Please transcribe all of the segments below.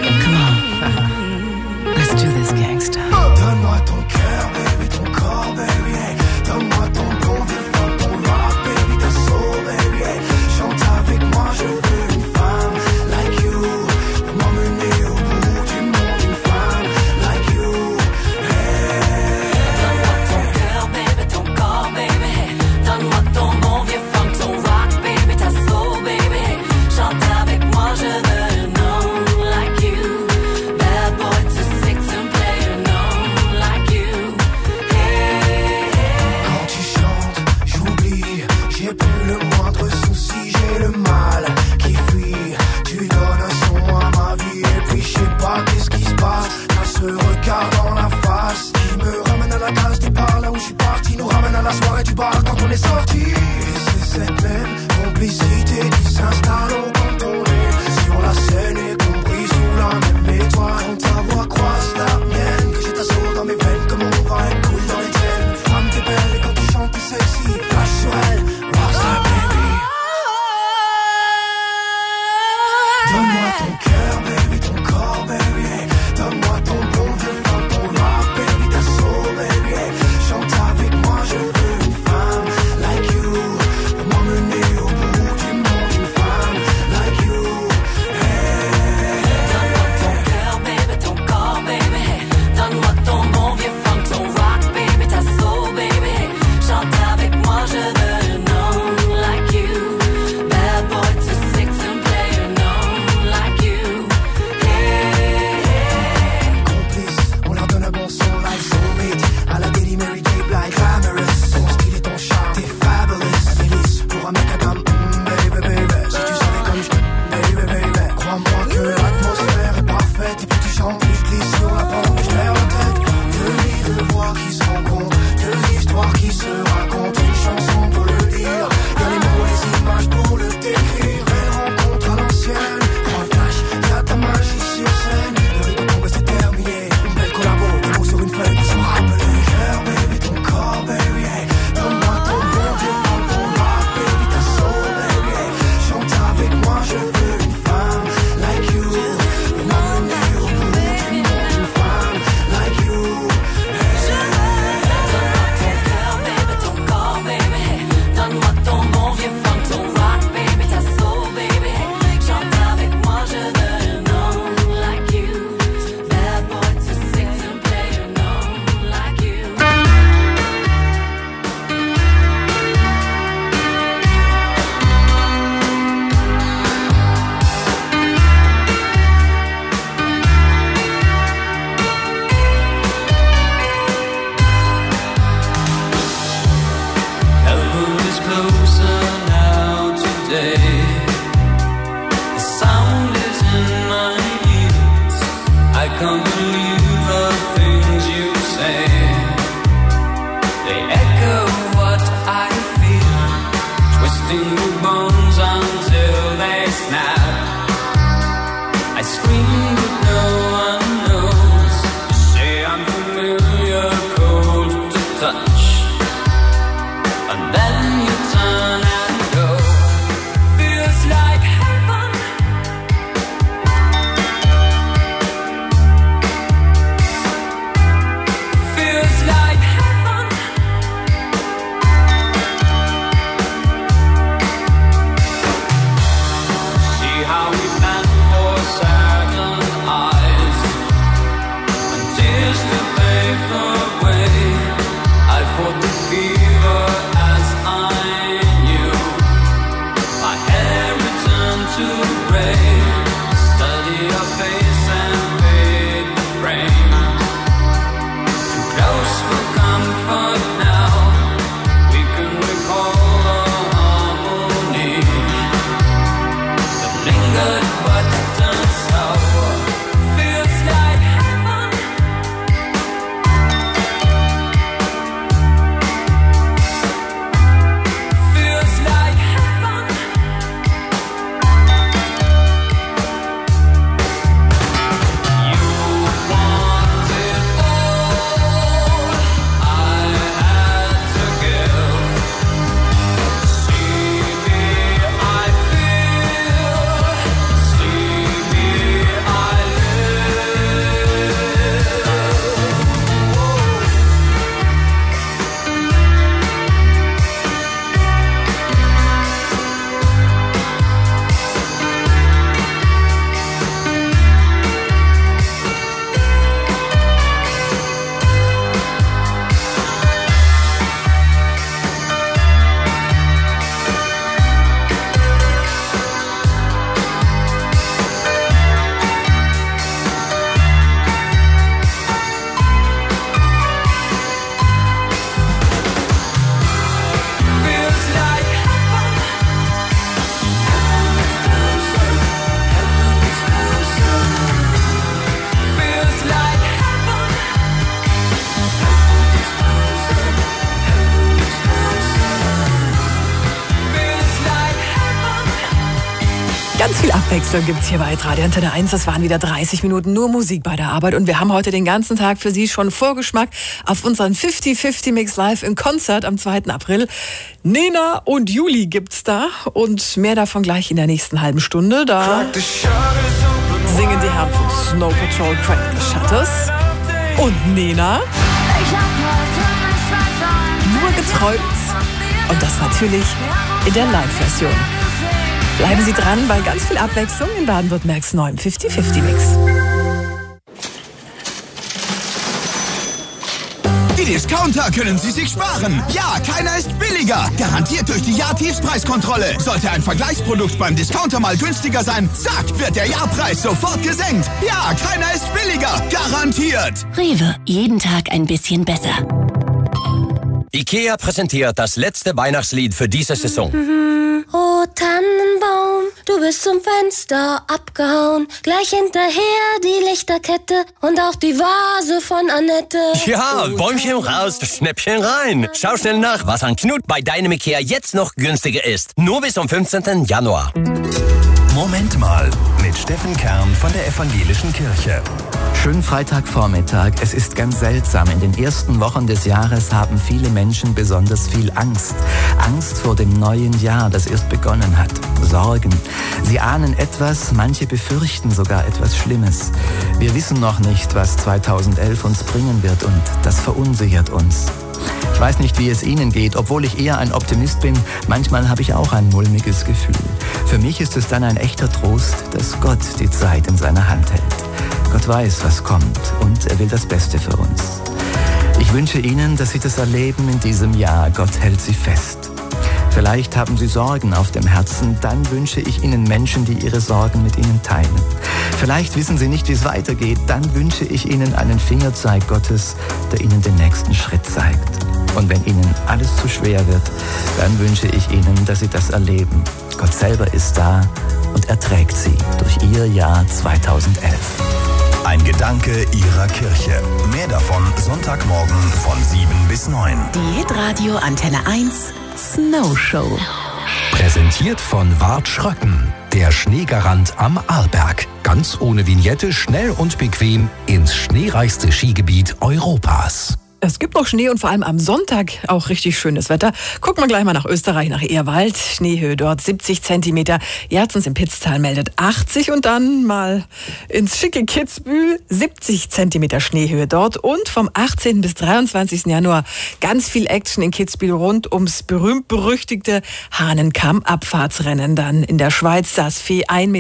Come on. Let's do this, gangsta. Donne-moi ton cœur, baby, ton corps, baby, hey. Donne-moi ton bon vivant, ton rock, baby, ta soul, baby, hey. Chante avec moi, je veux une femme like you. Pour m'emmener au bout du monde, une femme like you, hey. Donne-moi ton cœur, baby, ton corps, baby, hey. Donne-moi ton bon vieux funk, ton rock, baby, ta soul, baby, hey. Chante avec moi, je veux un homme like you. Bad boy to six and play an homme like you, hey, hey. Quand tu chantes, j'oublie, j'ai plus le moindre souci, j'ai le mal qui fuit. Tu donnes un son à ma vie et puis je sais pas qu'est-ce qui se passe. T'as ce regard dans la face qui me ramène à la case départ, là où je suis parti, nous ramène à la soirée du bar quand on est sorti. Et c'est cette même complicité qui s'installe au cantonné sur la scène et compris sous la même étoile. Quand ta voix croise la mienne, que j'ai ta soul dans mes veines, comme on va être cool dans les chaînes. Femme t'es belle et quand tu chantes t'es sexy, flash sur elle, rockstar baby. Donne-moi ton cœur, baby, ton corps, baby, hey. Donne-moi ton bon vieux funk, ton rock, baby, ta soul, baby, hey. Chante avec moi, je veux une femme like you. Pour m'emmener au bout du monde, une femme like you, hey. Donne-moi ton cœur, baby, ton corps, baby, hey. Donne-moi ton bon vieux funk, ton rock, baby, ta soul, baby, hey. Chante avec moi, je veux un homme like you. Bad boy to six and play an homme like you, hey, hey. Complice, on leur donne un bon son like Soulmate. À la Daily Mary J. Blige, glamorous. Ton style et ton charme, t'es fabulous. Milice pour un mec à dame, baby, baby. Si tu savais comme je baby, baby. Crois-moi que l'atmosphère est parfaite. Et puis tu chantes, et je glisse sur la pente, et je perds la tête. Deux lits de voix qui se rencontrent, deux histoires qui se racontent. Une chanson pour le dire, y'a les mots, les images pour le décrire. Belle rencontre à l'ancienne, prends le flash, y'a ta magie sur scène. Le rythme tombe, c'est terminé. Une belle collabo, des mots sur une feuille pour s'en rappeler. Cœur, baby, ton corps, baby, hey. Donne-moi ton bon vieux funk, ton rock, baby, ta soul, baby, hey. Chante avec moi, je veux une femme like you. Pour m'emmener au bout du monde, une femme like you, hey. Donne-moi ton cœur, baby, ton corps, baby, hey. Donne-moi ton bon vieux funk, ton rock, baby, ta soul, baby, hey. Chante avec moi, je veux un homme like you. Bad boy to six and play an homme like you. Heaven is closer now today. The sound is in my ears. I can't believe the things you say. They echo what I feel, twisting the bones until they snap. I scream but no one knows. You say I'm familiar, cold to touch. And then you turn and go. Feels like heaven. Abwechslung gibt's hier bei Radio Antenne 1. Das waren wieder 30 Minuten nur Musik bei der Arbeit. Und wir haben heute den ganzen Tag für Sie schon Vorgeschmack auf unseren 50-50 Mix live im Konzert am 2. April. Nena und Juli gibt's da. Und mehr davon gleich in der nächsten halben Stunde. Da singen die Herren von Snow Patrol, Crack the Shutters. Und Nena. Nur geträumt. Und das natürlich in der Live-Version. Bleiben Sie dran bei ganz viel Abwechslung in Baden-Württembergs neuen 50-50-Mix. Die Discounter können Sie sich sparen. Ja, keiner ist billiger. Garantiert durch die Jahr-Tiefspreiskontrolle. Sollte ein Vergleichsprodukt beim Discounter mal günstiger sein, zack, wird der Jahrpreis sofort gesenkt. Ja, keiner ist billiger. Garantiert. Rewe, jeden Tag ein bisschen besser. IKEA präsentiert das letzte Weihnachtslied für diese Saison. Oh Tannenbaum, du bist zum Fenster abgehauen. Gleich hinterher die Lichterkette und auch die Vase von Annette. Ja, Bäumchen raus, Schnäppchen rein. Schau schnell nach, was an Knut bei deinem IKEA jetzt noch günstiger ist. Nur bis zum 15. Januar. Moment mal, mit Steffen Kern von der Evangelischen Kirche. Schönen Freitagvormittag. Es ist ganz seltsam. In den ersten Wochen des Jahres haben viele Menschen besonders viel Angst. Angst vor dem neuen Jahr, das erst begonnen hat. Sorgen. Sie ahnen etwas, manche befürchten sogar etwas Schlimmes. Wir wissen noch nicht, was 2011 uns bringen wird und das verunsichert uns. Ich weiß nicht, wie es Ihnen geht, obwohl ich eher ein Optimist bin. Manchmal habe ich auch ein mulmiges Gefühl. Für mich ist es dann ein echter Trost, dass Gott die Zeit in seiner Hand hält. Gott weiß, was kommt und er will das Beste für uns. Ich wünsche Ihnen, dass Sie das erleben in diesem Jahr. Gott hält Sie fest. Vielleicht haben Sie Sorgen auf dem Herzen, dann wünsche ich Ihnen Menschen, die ihre Sorgen mit Ihnen teilen. Vielleicht wissen Sie nicht, wie es weitergeht, dann wünsche ich Ihnen einen Fingerzeig Gottes, der Ihnen den nächsten Schritt zeigt. Und wenn Ihnen alles zu schwer wird, dann wünsche ich Ihnen, dass Sie das erleben. Gott selber ist da und er trägt Sie durch Ihr Jahr 2011. Ein Gedanke Ihrer Kirche. Mehr davon Sonntagmorgen von 7 bis 9. Die Hitradio Antenne 1 Snow Show. Präsentiert von Wart Schröcken. Der Schneegarant am Arlberg. Ganz ohne Vignette, schnell und bequem ins schneereichste Skigebiet Europas. Es gibt noch Schnee und vor allem am Sonntag auch richtig schönes Wetter. Gucken wir gleich mal nach Österreich, nach Ehrwald. Schneehöhe dort 70 Zentimeter. Jerzens im Pitztal meldet 80 und dann mal ins schicke Kitzbühel 70 Zentimeter Schneehöhe dort. Und vom 18. bis 23. Januar ganz viel Action in Kitzbühel rund ums berühmt-berüchtigte Hahnenkamm-Abfahrtsrennen. Dann in der Schweiz das Fee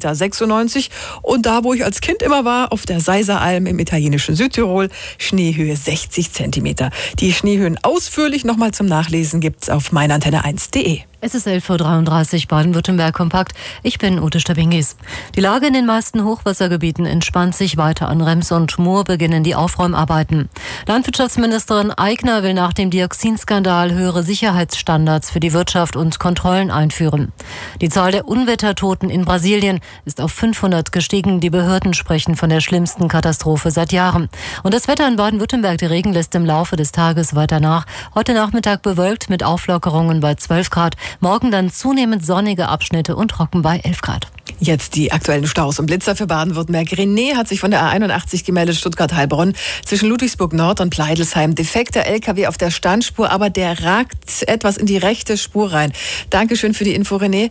1,96 Meter. Und da, wo ich als Kind immer war, auf der Seiseralm im italienischen Südtirol, Schneehöhe 60 Zentimeter. Die Schneehöhen ausführlich nochmal zum Nachlesen gibt's auf meinantenne1.de. Es ist 11:33 Uhr, Baden-Württemberg kompakt. Ich bin Ute Stabingis. Die Lage in den meisten Hochwassergebieten entspannt sich weiter. An Rems und Mur beginnen die Aufräumarbeiten. Landwirtschaftsministerin Aigner will nach dem Dioxinskandal höhere Sicherheitsstandards für die Wirtschaft und Kontrollen einführen. Die Zahl der Unwettertoten in Brasilien ist auf 500 gestiegen. Die Behörden sprechen von der schlimmsten Katastrophe seit Jahren. Und das Wetter in Baden-Württemberg, der Regen lässt im Laufe des Tages weiter nach. Heute Nachmittag bewölkt mit Auflockerungen bei 12 Grad. Morgen dann zunehmend sonnige Abschnitte und trocken bei 11 Grad. Jetzt die aktuellen Staus und Blitzer für Baden-Württemberg. René hat sich von der A81 gemeldet, Stuttgart-Heilbronn, zwischen Ludwigsburg-Nord und Pleidelsheim. Defekter LKW auf der Standspur, aber der ragt etwas in die rechte Spur rein. Dankeschön für die Info, René.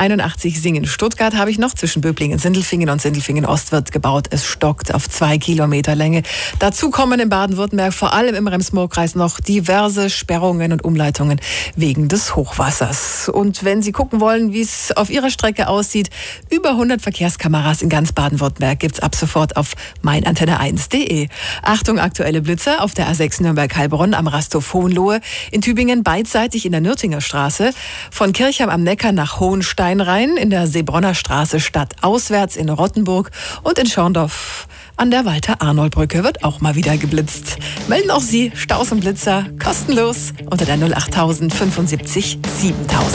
A81 Singen-Stuttgart habe ich noch. Zwischen Böblingen-Sindelfingen und Sindelfingen-Ost wird gebaut. Es stockt auf 2 Kilometer Länge. Dazu kommen in Baden-Württemberg, vor allem im Rems-Murr-Kreis, noch diverse Sperrungen und Umleitungen wegen des Hochwassers. Und wenn Sie gucken wollen, wie es auf Ihrer Strecke aussieht, über 100 Verkehrskameras in ganz Baden-Württemberg gibt's ab sofort auf meinantenne1.de. Achtung, aktuelle Blitzer auf der A6 Nürnberg-Heilbronn am Rasthof Hohenlohe, in Tübingen beidseitig in der Nürtinger Straße, von Kirchheim am Neckar nach Hohensteinrhein, in der Seebronner Straße stadtauswärts in Rottenburg und in Schorndorf an der Walter-Arnold-Brücke wird auch mal wieder geblitzt. Melden auch Sie Staus und Blitzer kostenlos unter der 08000 75 7000.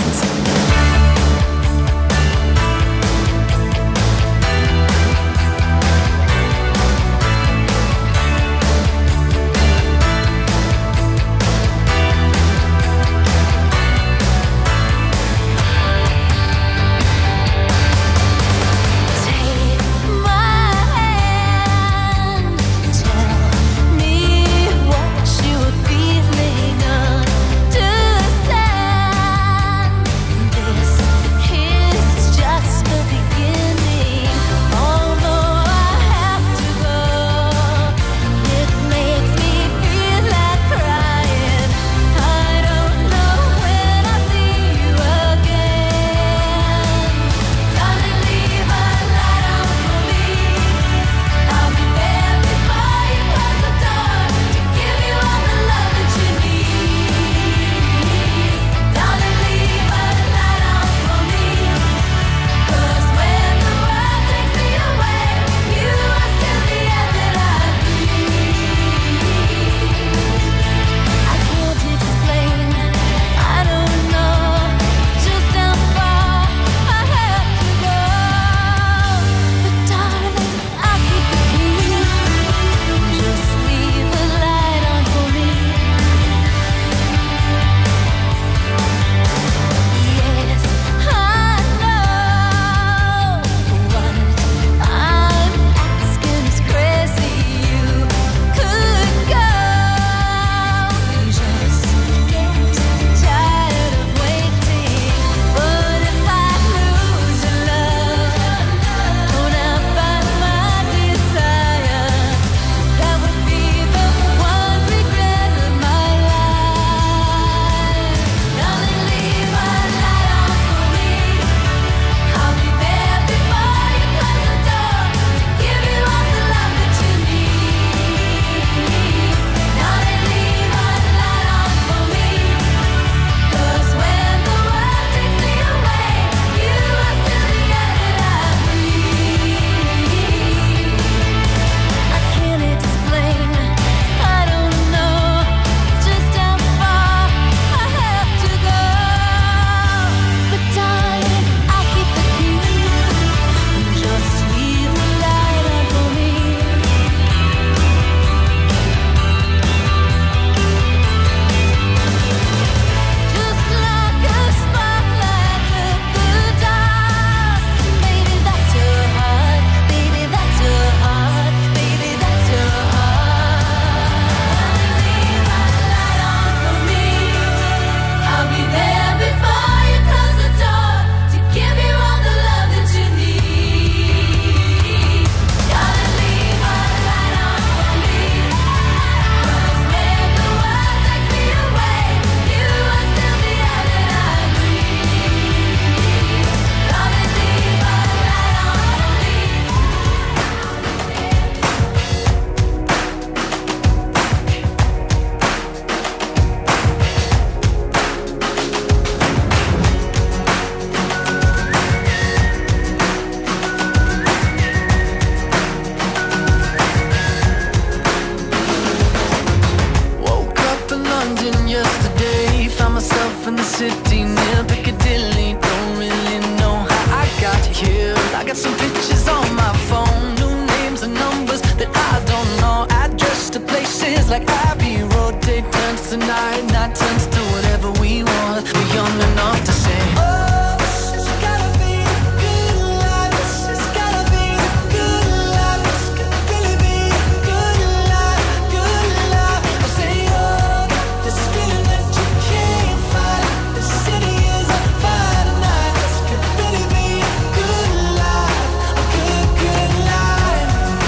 city near Piccadilly. Don't really know how I got here. I got some pictures on my phone, new names and numbers that I don't know. Address to places like Abbey Road. Day turns to night, night turns to whatever we want. We're young enough to say, oh, this has gotta be a good life. This has gotta be a good life. This could really be a good life, good life. I say, oh, this feeling that you can't fight. The city is on fire tonight. This could really be a good life, a good, good life.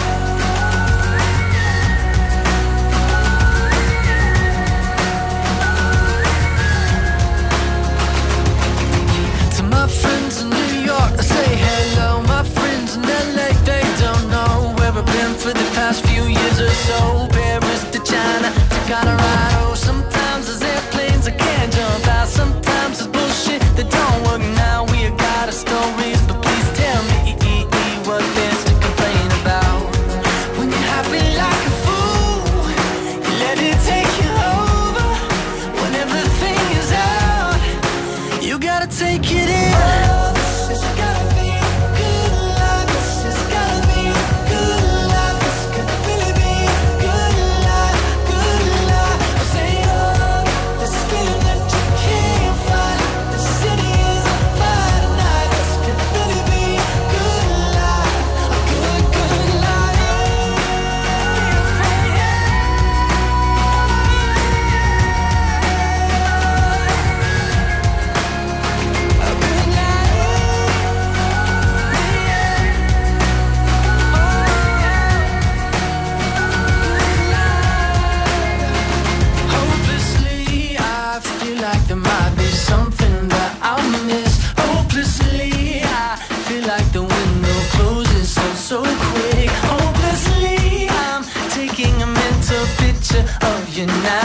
To my friends in New York, I say hello. My friends in LA, they don't know where I've been for the past few years or so. Paris to China to Colorado. Sometimes there's airplanes I can't jump out. Sometimes it's bullshit that don't work now. We got our stories, but please tell me what there's to complain about. When you're happy like a fool, you let it take you over. When everything is out, you gotta take it in. Oh, this has gotta be a good life. This has gotta be a good life. This could really be a good life, good life. I say, oh, this feeling that you can't fight. The city is on fire tonight. This could really be a good life, a good, good life. A good life. Hopelessly, I feel like there might be something that I'll miss. Hopelessly, I feel like the window closes so quick. Hopelessly, I'm taking a mental picture of you now.